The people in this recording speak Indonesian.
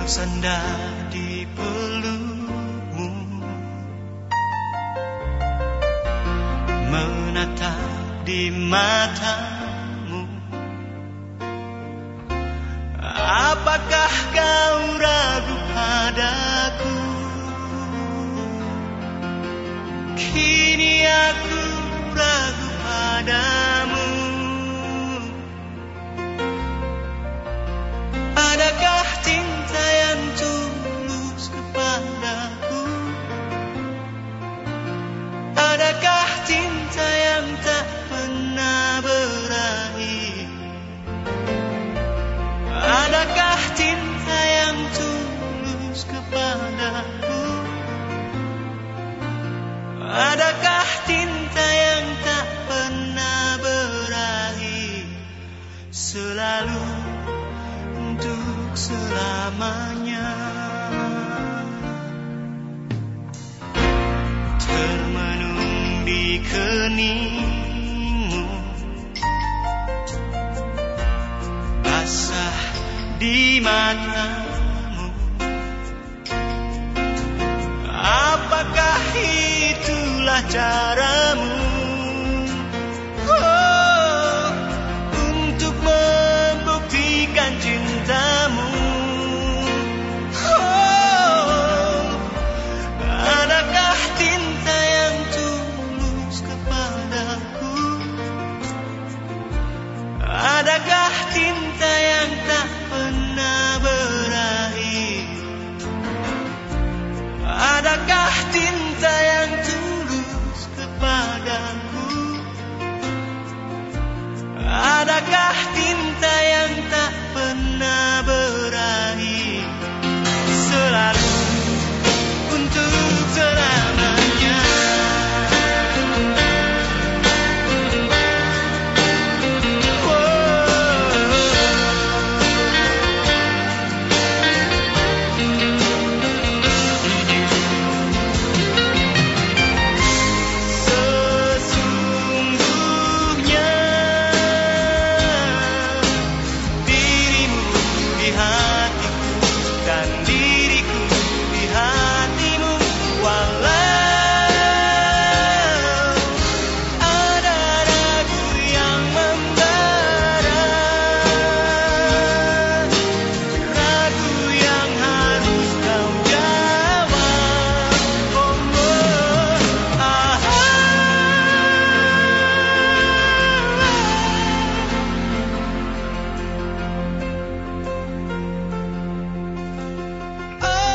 bersandar di pelukmu, menatap di matamu. Apakah kau ragu padaku? Kini aku ragu padamu. Adakah cinta yang tulus kepadaku? Adakah cinta yang tak pernah berakhir? Adakah cinta yang tulus kepadaku? Adakah cinta yang tak pernah berakhir, selalu untuk selamanya? Termenung di keningmu, basah di matamu. Apakah itulah caramu